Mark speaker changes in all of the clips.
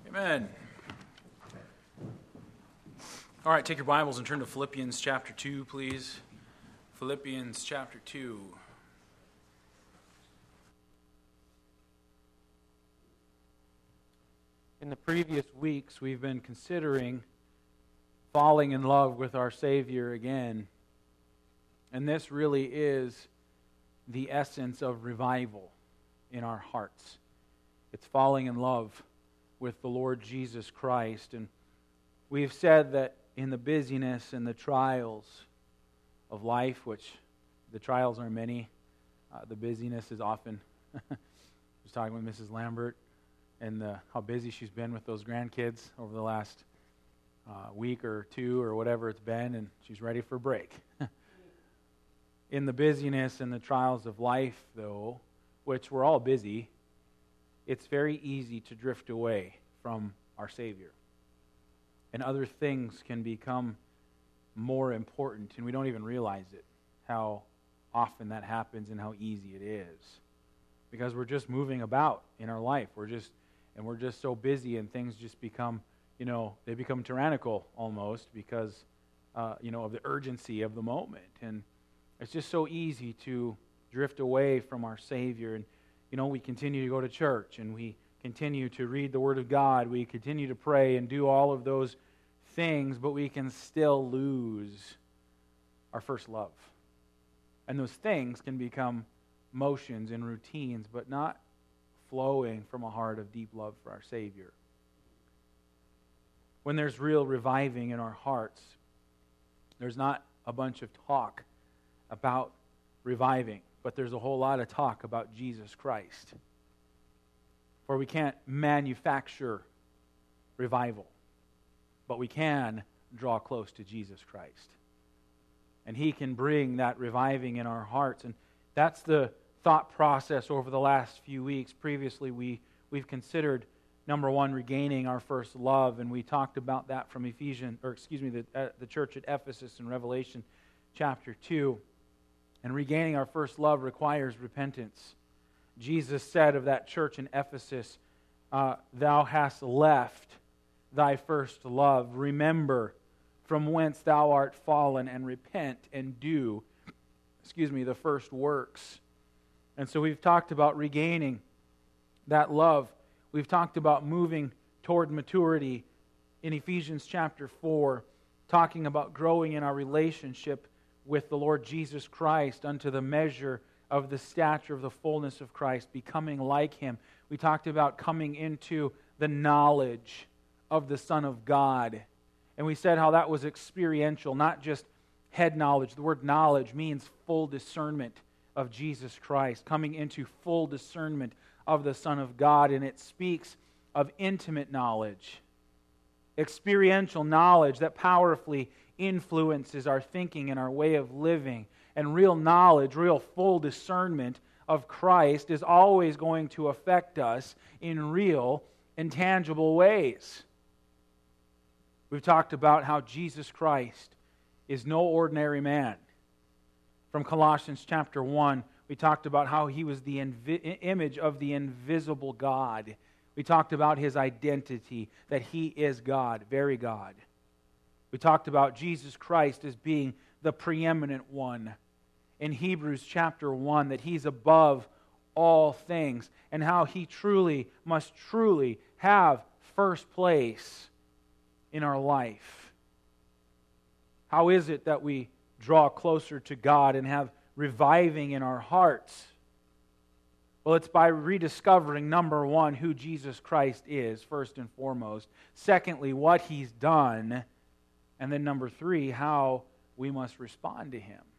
Speaker 1: Amen. All right, take your Bibles and turn to Philippians chapter 2, please. Philippians chapter 2. In the previous weeks, we've been considering falling in love with our Savior again. And this really is the essence of revival in our hearts. It's falling in love with the Lord Jesus Christ. And we've said that in the busyness and the trials of life, which the trials are many, the busyness is often, I was talking with Mrs. Lambert and how busy she's been with those grandkids over the last week or two or whatever it's been, and she's ready for a break. In the busyness and the trials of life, though, which we're all busy, it's very easy to drift away from our Savior. And other things can become more important, and we don't even realize it, how often that happens and how easy it is. Because we're just moving about in our life. We're just so busy, and things just become, they become tyrannical almost because, of the urgency of the moment. And it's just so easy to drift away from our Savior. And we continue to go to church, and we continue to read the Word of God. We continue to pray and do all of those things, but we can still lose our first love. And those things can become motions and routines, but not flowing from a heart of deep love for our Savior. When there's real reviving in our hearts, there's not a bunch of talk about reviving, but there's a whole lot of talk about Jesus Christ. For we can't manufacture revival, but we can draw close to Jesus Christ. And He can bring that reviving in our hearts. And that's the thought process over the last few weeks. Previously, we've considered, number one, regaining our first love, and we talked about that from the church at Ephesus in Revelation chapter 2. And regaining our first love requires repentance. Jesus said of that church in Ephesus, "Thou hast left thy first love. Remember from whence thou art fallen, and repent and do," the first works. And so we've talked about regaining that love. We've talked about moving toward maturity in Ephesians chapter 4, talking about growing in our relationship with the Lord Jesus Christ unto the measure of the stature of the fullness of Christ, becoming like Him. We talked about coming into the knowledge of the Son of God. And we said how that was experiential, not just head knowledge. The word knowledge means full discernment of Jesus Christ, coming into full discernment of the Son of God, and it speaks of intimate knowledge, experiential knowledge that powerfully influences our thinking and our way of living. And real knowledge, real full discernment of Christ is always going to affect us in real and tangible ways. We've talked about how Jesus Christ is no ordinary man. From Colossians chapter 1, we talked about how He was the image of the invisible God. We talked about His identity, that He is God, very God. We talked about Jesus Christ as being the preeminent one. In Hebrews chapter 1, that He's above all things, and how He must truly have first place in our life. How is it that we draw closer to God and have reviving in our hearts? Well, it's by rediscovering, number one, who Jesus Christ is, first and foremost. Secondly, what He's done. And then number three, how we must respond to Him.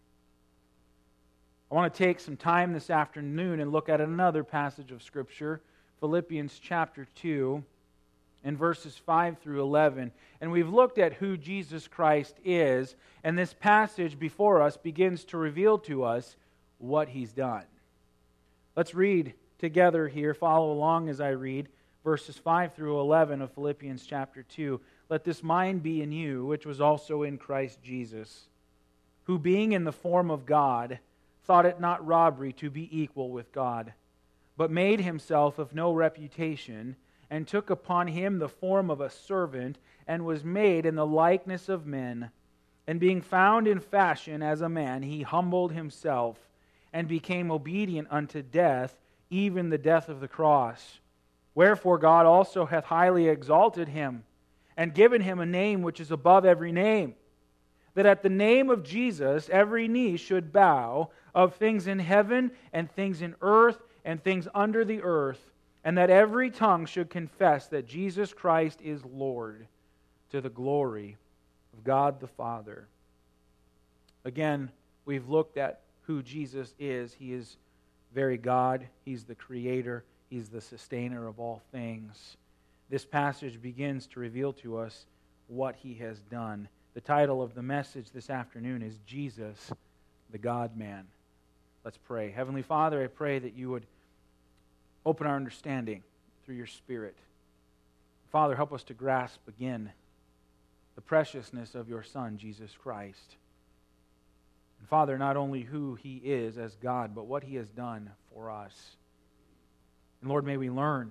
Speaker 1: I want to take some time this afternoon and look at another passage of Scripture, Philippians chapter 2, and verses 5 through 11. And we've looked at who Jesus Christ is, and this passage before us begins to reveal to us what He's done. Let's read together here, follow along as I read, verses 5 through 11 of Philippians chapter 2. "Let this mind be in you, which was also in Christ Jesus, who being in the form of God, thought it not robbery to be equal with God, but made Himself of no reputation, and took upon him the form of a servant, and was made in the likeness of men. And being found in fashion as a man, he humbled himself, and became obedient unto death, even the death of the cross. Wherefore God also hath highly exalted him, and given him a name which is above every name, that at the name of Jesus every knee should bow, of things in heaven, and things in earth, and things under the earth, and that every tongue should confess that Jesus Christ is Lord, to the glory of God the Father. Again, we've looked at who Jesus is. He is very God. He's the Creator. He's the sustainer of all things. This passage begins to reveal to us what He has done. The title of the message this afternoon is Jesus, the God-man. Let's pray. Heavenly Father, I pray that you would open our understanding through your Spirit. Father, help us to grasp again the preciousness of your Son, Jesus Christ. And Father, not only who He is as God, but what He has done for us. And Lord, may we learn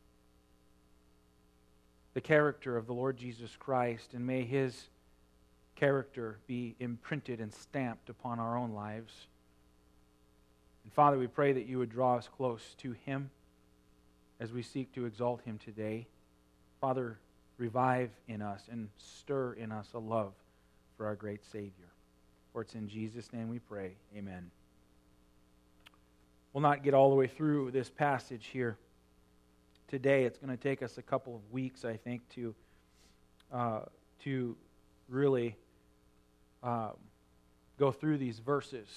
Speaker 1: the character of the Lord Jesus Christ, and may His character be imprinted and stamped upon our own lives. And Father, we pray that you would draw us close to Him as we seek to exalt Him today. Father, revive in us and stir in us a love for our great Savior. For it's in Jesus' name we pray. Amen. We'll not get all the way through this passage here today. It's going to take us a couple of weeks, I think, to really go through these verses.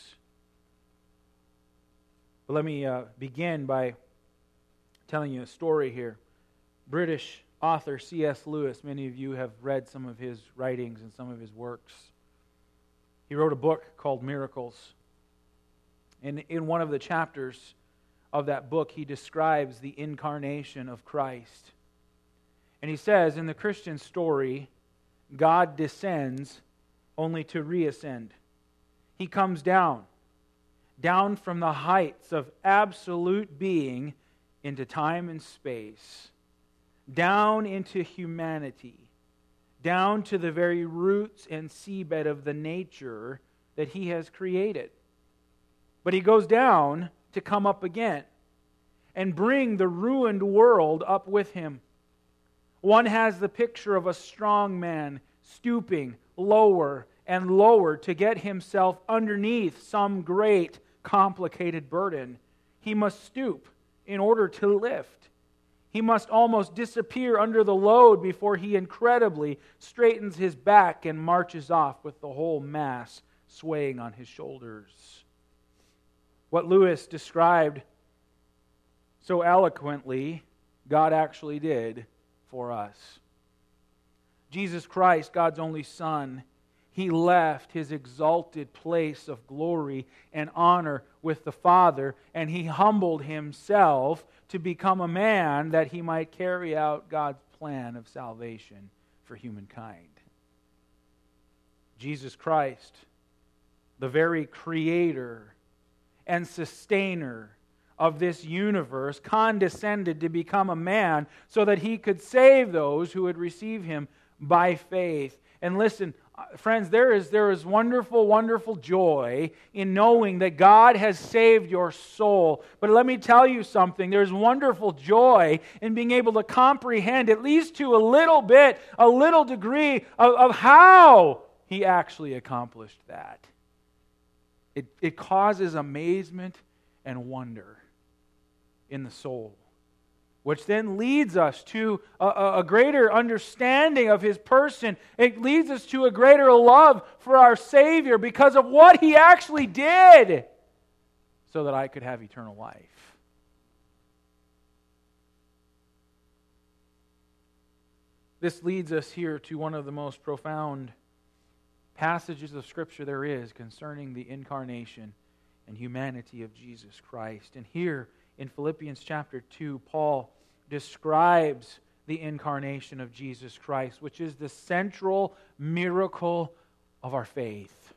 Speaker 1: But let me begin by telling you a story here. British author C.S. Lewis, many of you have read some of his writings and some of his works. He wrote a book called Miracles. And in one of the chapters of that book, he describes the incarnation of Christ. And he says, in the Christian story, God descends only to reascend. He comes down from the heights of absolute being into time and space, down into humanity, down to the very roots and seabed of the nature that He has created. But He goes down to come up again and bring the ruined world up with Him. One has the picture of a strong man stooping lower and lower to get himself underneath some great, complicated burden. He must stoop in order to lift. He must almost disappear under the load before he incredibly straightens his back and marches off with the whole mass swaying on his shoulders. What Lewis described so eloquently, God actually did for us. Jesus Christ, God's only Son, He left His exalted place of glory and honor with the Father, and He humbled Himself to become a man that He might carry out God's plan of salvation for humankind. Jesus Christ, the very creator and sustainer of this universe, condescended to become a man so that He could save those who would receive Him by faith. And listen, friends, there is wonderful, wonderful joy in knowing that God has saved your soul. But let me tell you something. There's wonderful joy in being able to comprehend, at least to a little bit, a little degree of how He actually accomplished that. It causes amazement and wonder in the soul, which then leads us to a greater understanding of His person. It leads us to a greater love for our Savior because of what He actually did so that I could have eternal life. This leads us here to one of the most profound passages of Scripture there is concerning the incarnation and humanity of Jesus Christ. And here in Philippians chapter 2, Paul describes the incarnation of Jesus Christ, which is the central miracle of our faith.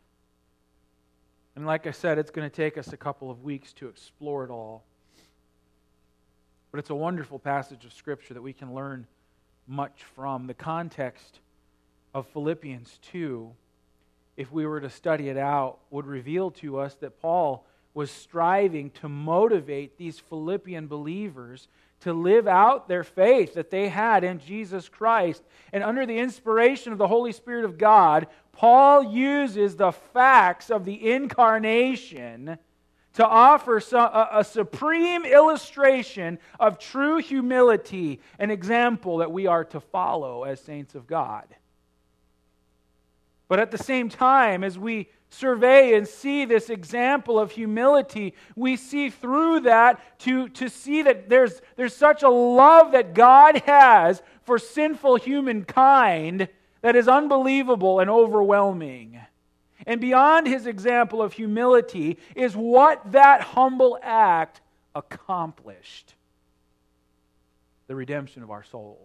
Speaker 1: And like I said, it's going to take us a couple of weeks to explore it all. But it's a wonderful passage of Scripture that we can learn much from. The context of Philippians 2, if we were to study it out, would reveal to us that Paul was striving to motivate these Philippian believers to live out their faith that they had in Jesus Christ. And under the inspiration of the Holy Spirit of God, Paul uses the facts of the incarnation to offer a supreme illustration of true humility, an example that we are to follow as saints of God. But at the same time, as we survey and see this example of humility, we see through that to see that there's such a love that God has for sinful humankind that is unbelievable and overwhelming. And beyond his example of humility is what that humble act accomplished: the redemption of our souls.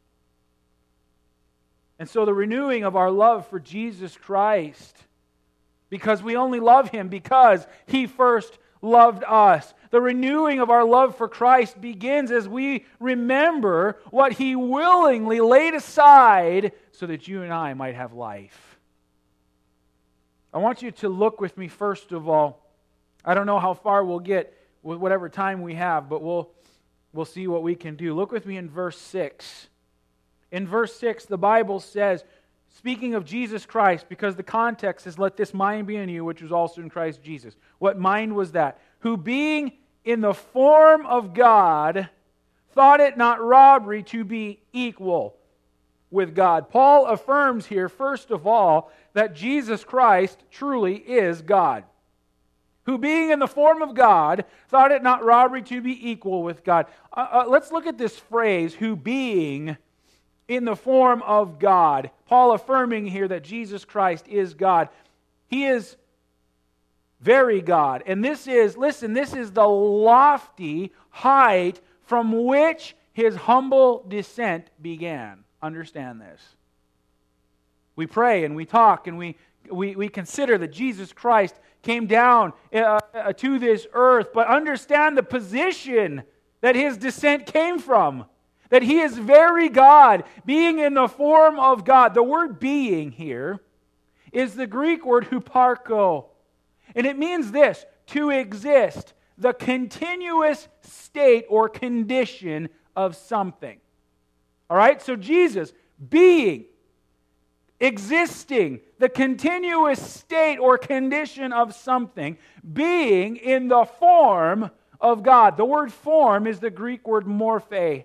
Speaker 1: And so the renewing of our love for Jesus Christ, because we only love Him because He first loved us. The renewing of our love for Christ begins as we remember what He willingly laid aside so that you and I might have life. I want you to look with me first of all. I don't know how far we'll get with whatever time we have, but we'll see what we can do. Look with me in verse 6. In verse 6, the Bible says, speaking of Jesus Christ, because the context is, let this mind be in you, which was also in Christ Jesus. What mind was that? Who being in the form of God, thought it not robbery to be equal with God. Paul affirms here, first of all, that Jesus Christ truly is God. Who being in the form of God, thought it not robbery to be equal with God. Let's look at this phrase, who being in the form of God. Paul affirming here that Jesus Christ is God. He is very God. And this is the lofty height from which His humble descent began. Understand this. We pray and we talk and we consider that Jesus Christ came down to this earth, but understand the position that His descent came from. That He is very God, being in the form of God. The word being here is the Greek word huparko. And it means this: to exist, the continuous state or condition of something. All right? So Jesus, being, existing, the continuous state or condition of something, being in the form of God. The word form is the Greek word morphe.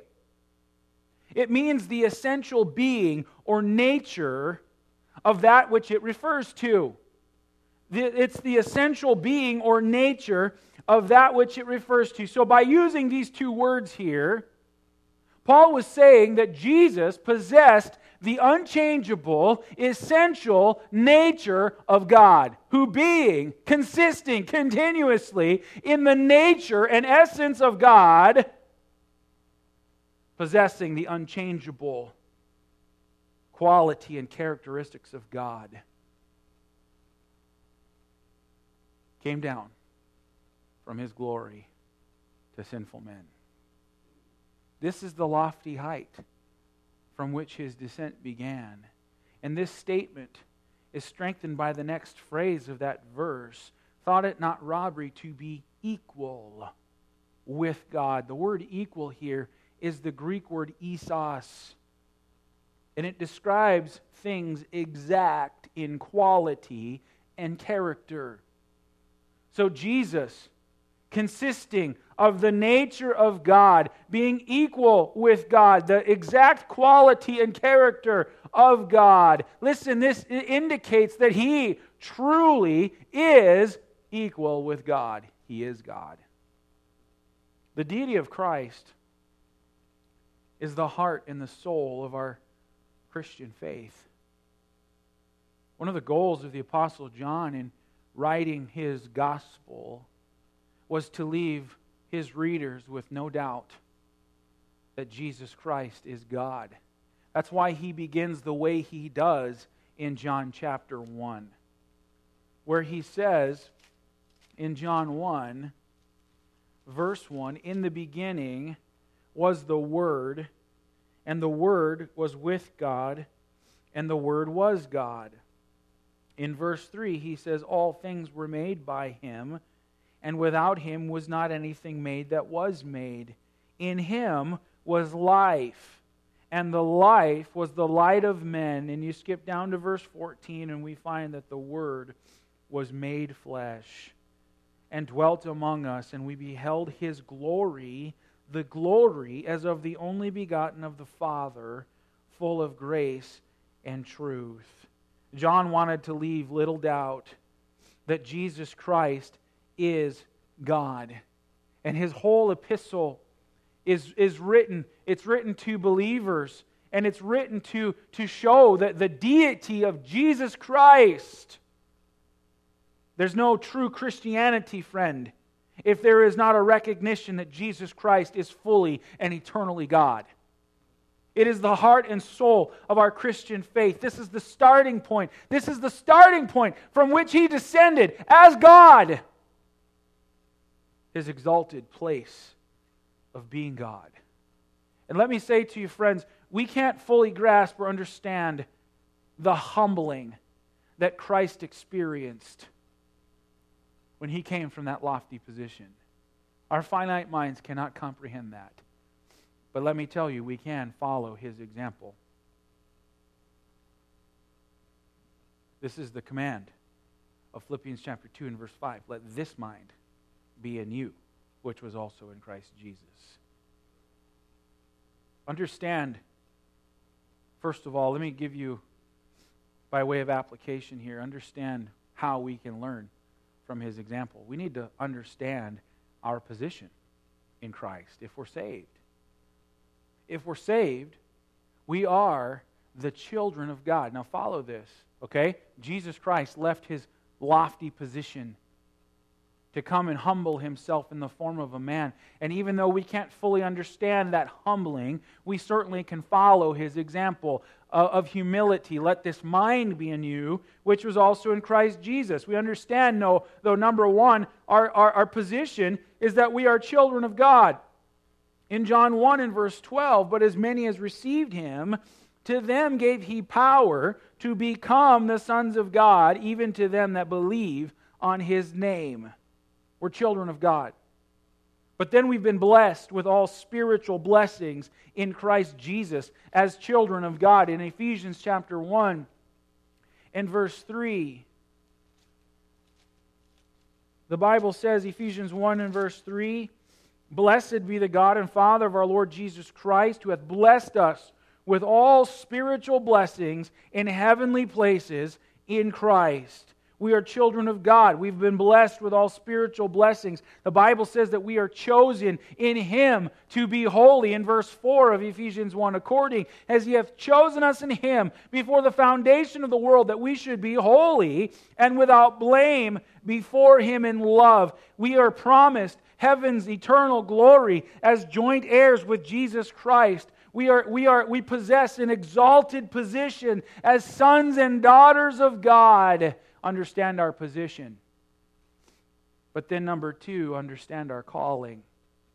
Speaker 1: It means the essential being or nature of that which it refers to. It's the essential being or nature of that which it refers to. So by using these two words here, Paul was saying that Jesus possessed the unchangeable, essential nature of God, who being, consisting continuously in the nature and essence of God, possessing the unchangeable quality and characteristics of God, came down from His glory to sinful men. This is the lofty height from which His descent began. And this statement is strengthened by the next phrase of that verse: thought it not robbery to be equal with God. The word equal here is the Greek word isos. And it describes things exact in quality and character. So Jesus, consisting of the nature of God, being equal with God, the exact quality and character of God. Listen, this indicates that He truly is equal with God. He is God. The deity of Christ is the heart and the soul of our Christian faith. One of the goals of the Apostle John in writing his gospel was to leave his readers with no doubt that Jesus Christ is God. That's why he begins the way he does in John chapter 1, where he says in John 1, verse 1, in the beginning was the Word, and the Word was with God, and the Word was God. In verse 3, he says, all things were made by Him, and without Him was not anything made that was made. In Him was life, and the life was the light of men. And you skip down to verse 14, and we find that the Word was made flesh and dwelt among us, and we beheld His glory, the glory as of the only begotten of the Father, full of grace and truth. John wanted to leave little doubt that Jesus Christ is God. And his whole epistle is written. It's written to believers, and it's written to show that the deity of Jesus Christ. There's no true Christianity, friend, if there is not a recognition that Jesus Christ is fully and eternally God. It is the heart and soul of our Christian faith. This is the starting point. This is the starting point from which He descended as God. His exalted place of being God. And let me say to you, friends, we can't fully grasp or understand the humbling that Christ experienced when He came from that lofty position. Our finite minds cannot comprehend that. But let me tell you, we can follow His example. This is the command of Philippians chapter 2 and verse 5. Let this mind be in you, which was also in Christ Jesus. Understand, first of all, let me give you, by way of application here, understand how we can learn from His example. We need to understand our position in Christ if we're saved. If we're saved, we are the children of God. Now follow this, okay? Jesus Christ left His lofty position to come and humble Himself in the form of a man. And even though we can't fully understand that humbling, we certainly can follow His example of humility. Let this mind be in you, which was also in Christ Jesus. We understand, though number one, our position is that we are children of God. In John 1 and verse 12, but as many as received Him, to them gave He power to become the sons of God, even to them that believe on His name. We're children of God. But then we've been blessed with all spiritual blessings in Christ Jesus as children of God. In Ephesians chapter 1 and verse 3, the Bible says, Ephesians 1 and verse 3, blessed be the God and Father of our Lord Jesus Christ, who hath blessed us with all spiritual blessings in heavenly places in Christ. We are children of God. We've been blessed with all spiritual blessings. The Bible says that we are chosen in Him to be holy. In verse 4 of Ephesians 1, according as He hath chosen us in Him before the foundation of the world, that we should be holy and without blame before Him in love. We are promised heaven's eternal glory as joint heirs with Jesus Christ. We possess an exalted position as sons and daughters of God. Understand our position. But then number 2, understand our calling.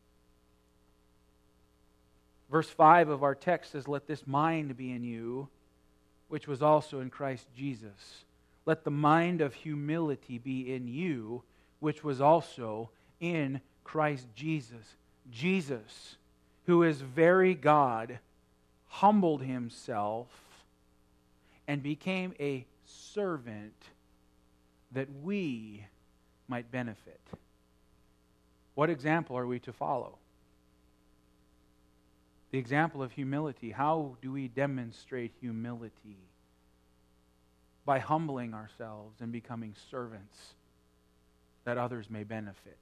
Speaker 1: Verse 5 of our text says, let this mind be in you, which was also in Christ Jesus. Let the mind of humility be in you, which was also in Christ Jesus. Jesus, who is very God, humbled Himself and became a servant that we might benefit. What example are we to follow? The example of humility. How do we demonstrate humility? By humbling ourselves and becoming servants that others may benefit.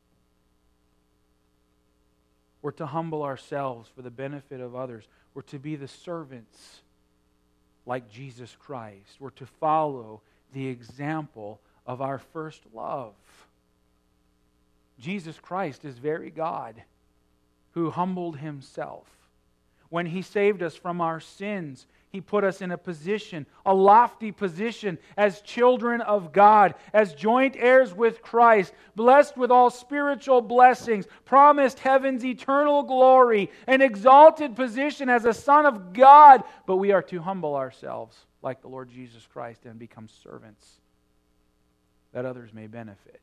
Speaker 1: We're to humble ourselves for the benefit of others. We're to be the servants like Jesus Christ. We're to follow the example of our first love. Jesus Christ is very God who humbled Himself. When He saved us from our sins, He put us in a position, a lofty position, as children of God, as joint heirs with Christ, blessed with all spiritual blessings, promised heaven's eternal glory, an exalted position as a son of God. But we are to humble ourselves like the Lord Jesus Christ and become servants that others may benefit.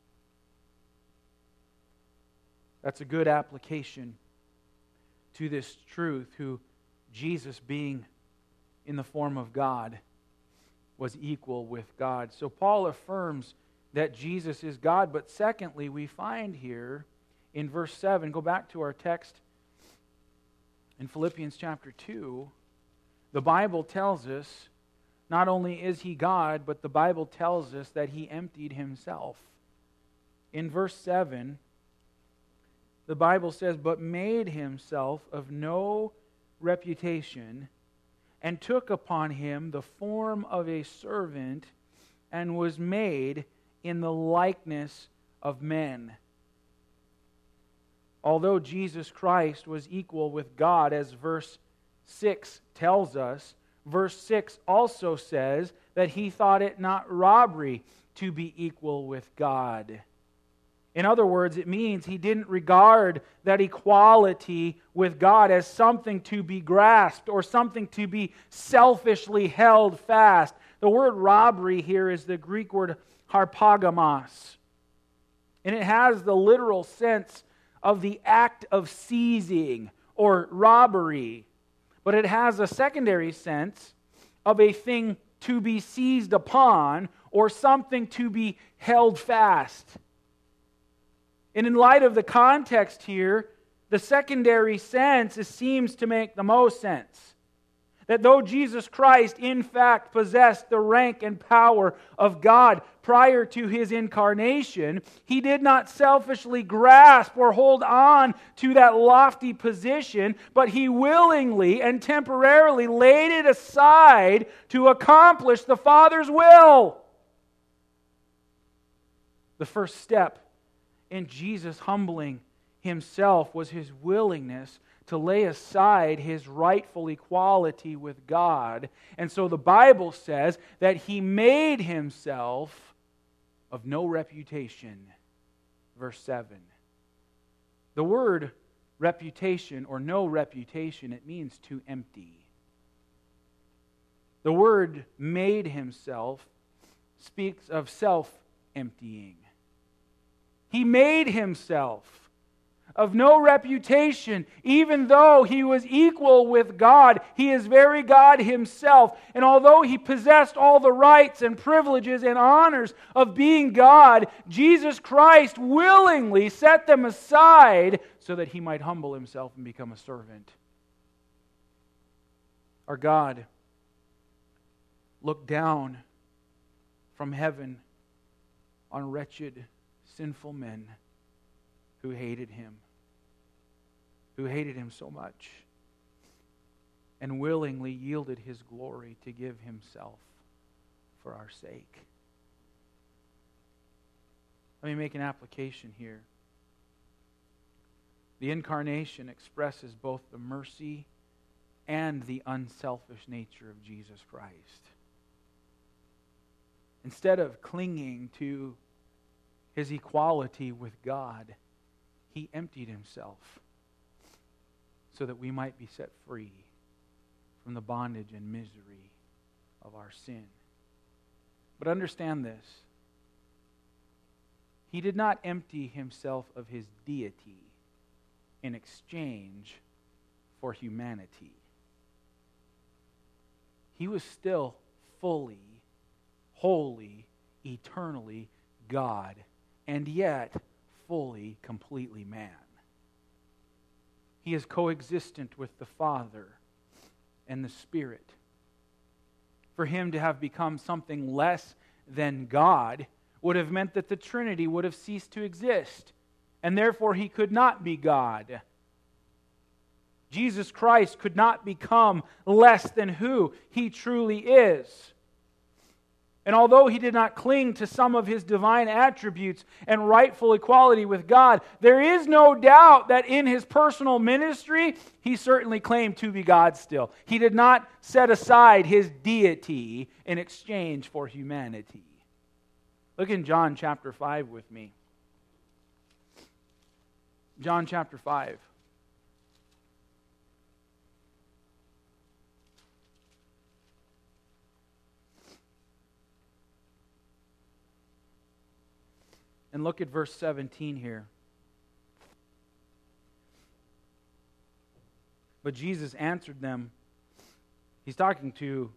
Speaker 1: That's a good application to this truth, who Jesus, being in the form of God, was equal with God. So Paul affirms that Jesus is God. But secondly, we find here in verse 7, go back to our text in Philippians chapter 2, the Bible tells us not only is He God, but the Bible tells us that He emptied Himself. In verse 7, the Bible says, "But made Himself of no reputation, and took upon Him the form of a servant, and was made in the likeness of men." Although Jesus Christ was equal with God, as verse 6 tells us, verse 6 also says that He thought it not robbery to be equal with God. In other words, it means He didn't regard that equality with God as something to be grasped or something to be selfishly held fast. The word robbery here is the Greek word harpagamos. And it has the literal sense of the act of seizing or robbery. But it has a secondary sense of a thing to be seized upon or something to be held fast. And in light of the context here, the secondary sense seems to make the most sense. That though Jesus Christ in fact possessed the rank and power of God prior to His incarnation, He did not selfishly grasp or hold on to that lofty position, but He willingly and temporarily laid it aside to accomplish the Father's will. The first step in Jesus humbling Himself was His willingness to lay aside His rightful equality with God. And so the Bible says that He made Himself of no reputation. Verse 7. The word reputation or no reputation, it means to empty. The word made Himself speaks of self-emptying. He made Himself of no reputation, even though He was equal with God. He is very God Himself. And although He possessed all the rights and privileges and honors of being God, Jesus Christ willingly set them aside so that He might humble Himself and become a servant. Our God looked down from heaven on wretched, sinful men who hated Him so much, and willingly yielded His glory to give Himself for our sake. Let me make an application here. The incarnation expresses both the mercy and the unselfish nature of Jesus Christ. Instead of clinging to His equality with God, He emptied Himself so that we might be set free from the bondage and misery of our sin. But understand this. He did not empty Himself of His deity in exchange for humanity. He was still fully, wholly, eternally God, and yet fully, completely man. He is coexistent with the Father and the Spirit. For Him to have become something less than God would have meant that the Trinity would have ceased to exist, and therefore He could not be God. Jesus Christ could not become less than who He truly is. And although he did not cling to some of his divine attributes and rightful equality with God, there is no doubt that in his personal ministry, he certainly claimed to be God still. He did not set aside his deity in exchange for humanity. Look in John chapter 5 with me. John chapter 5. And look at verse 17 here. But Jesus answered them. He's talking to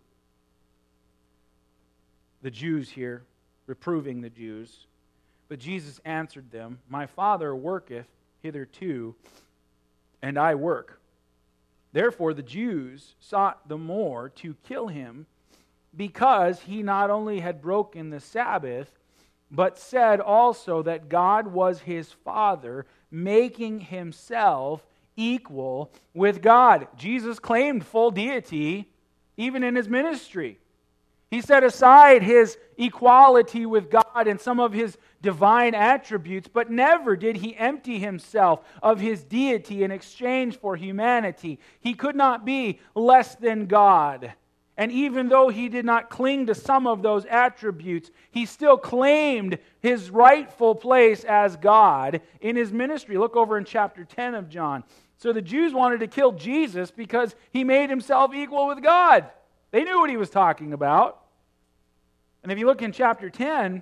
Speaker 1: the Jews here, reproving the Jews. But Jesus answered them, My Father worketh hitherto, and I work. Therefore the Jews sought the more to kill him, because he not only had broken the Sabbath, but said also that God was his Father, making himself equal with God. Jesus claimed full deity even in his ministry. He set aside his equality with God and some of his divine attributes, but never did he empty himself of his deity in exchange for humanity. He could not be less than God. And even though he did not cling to some of those attributes, he still claimed his rightful place as God in his ministry. Look over in chapter 10 of John. So the Jews wanted to kill Jesus because he made himself equal with God. They knew what he was talking about. And if you look in chapter 10,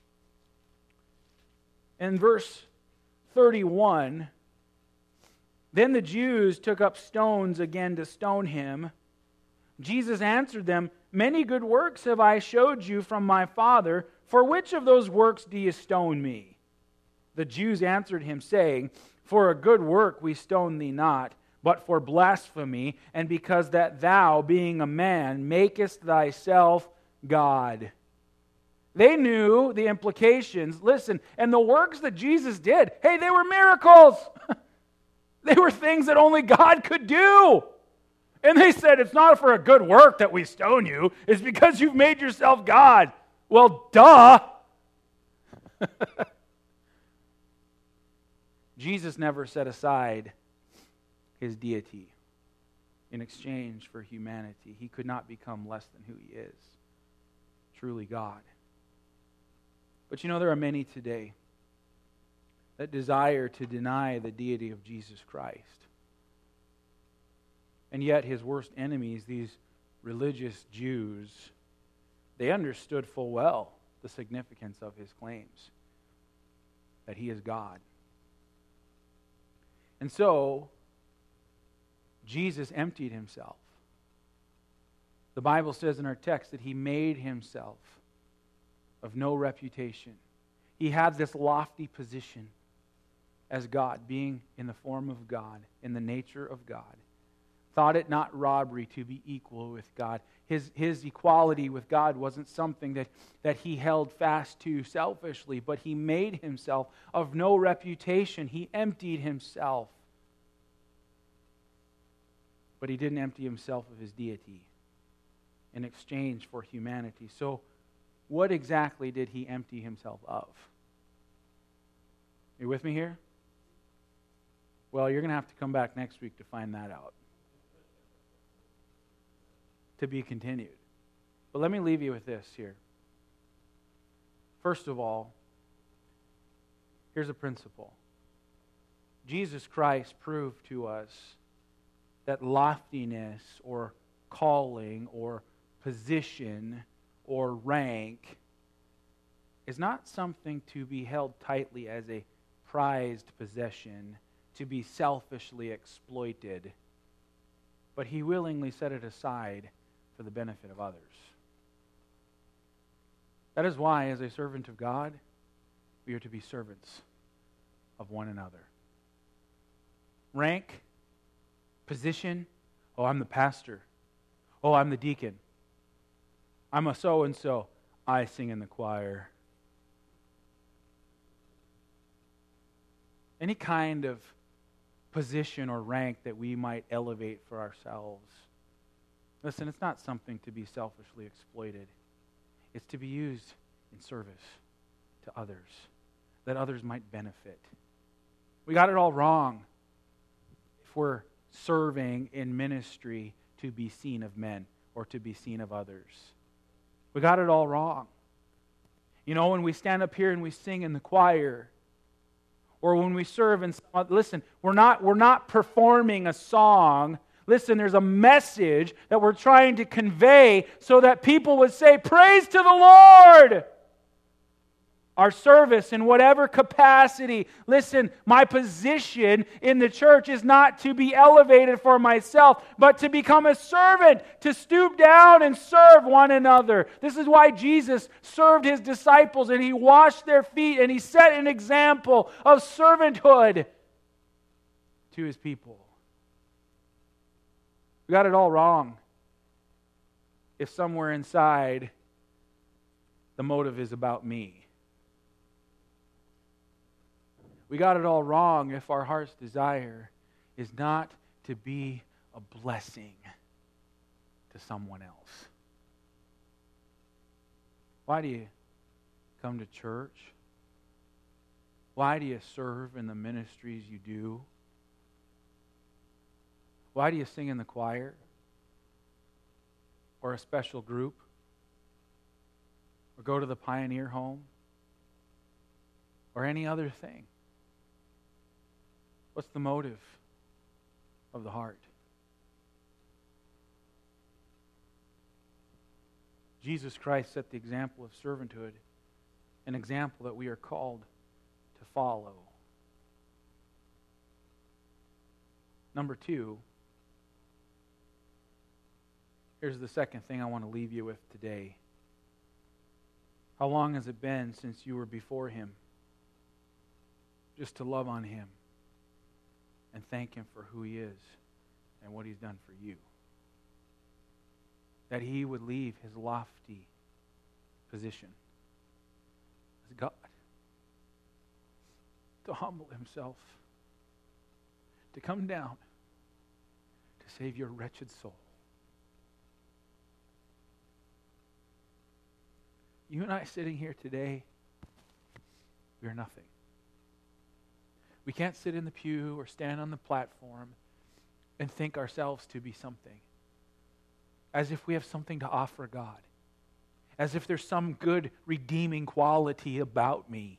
Speaker 1: in verse 31, then the Jews took up stones again to stone him. Jesus answered them, Many good works have I showed you from my Father. For which of those works do you stone me? The Jews answered him, saying, For a good work we stone thee not, but for blasphemy, and because that thou, being a man, makest thyself God. They knew the implications. Listen, and the works that Jesus did, hey, they were miracles. They were things that only God could do. And they said, it's not for a good work that we stone you. It's because you've made yourself God. Well, duh. Jesus never set aside his deity in exchange for humanity. He could not become less than who he is. Truly God. But you know, there are many today that desire to deny the deity of Jesus Christ. And yet his worst enemies, these religious Jews, they understood full well the significance of his claims that he is God. And so, Jesus emptied himself. The Bible says in our text that he made himself of no reputation. He had this lofty position as God, being in the form of God, in the nature of God. Thought it not robbery to be equal with God. His equality with God wasn't something that he held fast to selfishly, but he made himself of no reputation. He emptied himself. But he didn't empty himself of his deity in exchange for humanity. So, what exactly did he empty himself of? You with me here? Well, you're going to have to come back next week to find that out. To be continued. But let me leave you with this here. First of all, here's a principle. Jesus Christ proved to us that loftiness or calling or position or rank is not something to be held tightly as a prized possession, to be selfishly exploited, but he willingly set it aside for the benefit of others. That is why, as a servant of God, we are to be servants of one another. Rank, position, oh, I'm the pastor. Oh, I'm the deacon. I'm a so-and-so. I sing in the choir. Any kind of position or rank that we might elevate for ourselves. Listen, it's not something to be selfishly exploited. It's to be used in service to others, that others might benefit. We got it all wrong if we're serving in ministry to be seen of men or to be seen of others. We got it all wrong. You know, when we stand up here and we sing in the choir, or when we serve in, listen, we're not performing a song. Listen, there's a message that we're trying to convey so that people would say, "Praise to the Lord!" Our service in whatever capacity. Listen, my position in the church is not to be elevated for myself, but to become a servant, to stoop down and serve one another. This is why Jesus served His disciples and He washed their feet and He set an example of servanthood to His people. We got it all wrong if somewhere inside the motive is about me. We got it all wrong if our heart's desire is not to be a blessing to someone else. Why do you come to church? Why do you serve in the ministries you do? Why do you sing in the choir? Or a special group? Or go to the Pioneer Home? Or any other thing? What's the motive of the heart? Jesus Christ set the example of servanthood, an example that we are called to follow. Number 2, here's the second thing I want to leave you with today. How long has it been since you were before Him? Just to love on Him and thank Him for who He is and what He's done for you. That He would leave His lofty position as God to humble Himself, to come down to save your wretched soul. You and I sitting here today, we are nothing. We can't sit in the pew or stand on the platform and think ourselves to be something. As if we have something to offer God. As if there's some good redeeming quality about me.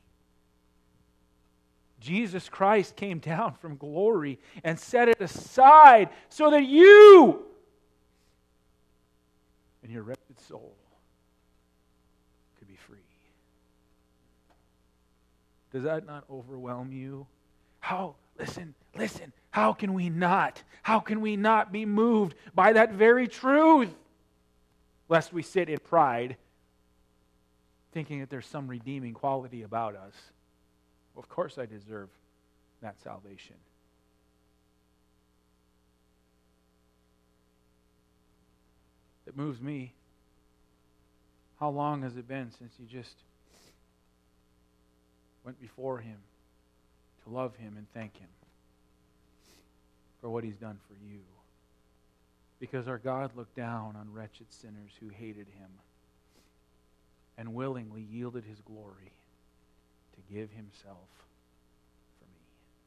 Speaker 1: Jesus Christ came down from glory and set it aside so that you and your wretched soul could be free. Does that not overwhelm you? Listen, how can we not be moved by that very truth? Lest we sit in pride, thinking that there's some redeeming quality about us. Well, of course I deserve that salvation. It moves me. How long has it been since you just went before Him to love Him and thank Him for what He's done for you? Because our God looked down on wretched sinners who hated Him and willingly yielded His glory to give Himself for me.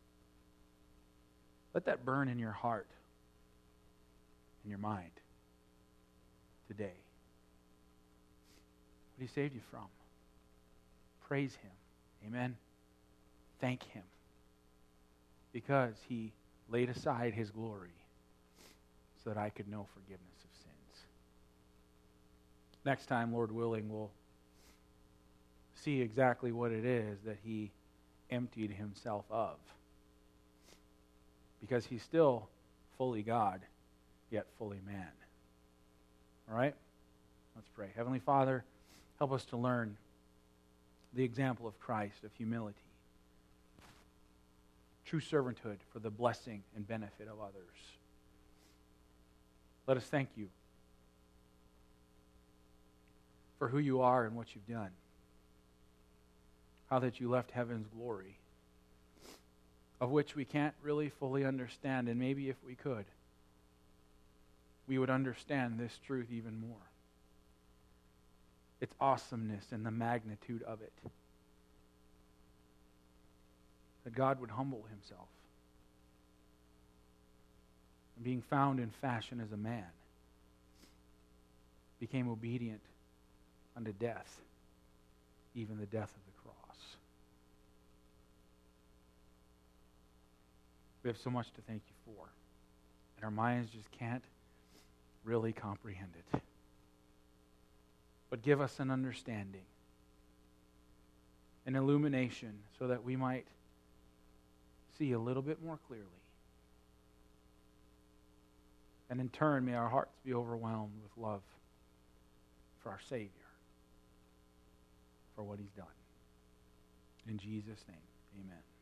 Speaker 1: Let that burn in your heart, in your mind today. What He saved you from. Praise Him. Amen. Thank Him. Because He laid aside His glory so that I could know forgiveness of sins. Next time, Lord willing, we'll see exactly what it is that He emptied Himself of. Because He's still fully God, yet fully man. All right? Let's pray. Heavenly Father, help us to learn the example of Christ, of humility. True servanthood for the blessing and benefit of others. Let us thank You for who You are and what You've done. How that You left heaven's glory, of which we can't really fully understand, and maybe if we could, we would understand this truth even more. its awesomeness and the magnitude of it. That God would humble himself. And being found in fashion as a man, became obedient unto death, even the death of the cross. We have so much to thank you for, and our minds just can't really comprehend it. But give us an understanding, an illumination, so that we might see a little bit more clearly. And in turn, may our hearts be overwhelmed with love for our Savior, for what he's done. In Jesus' name, amen.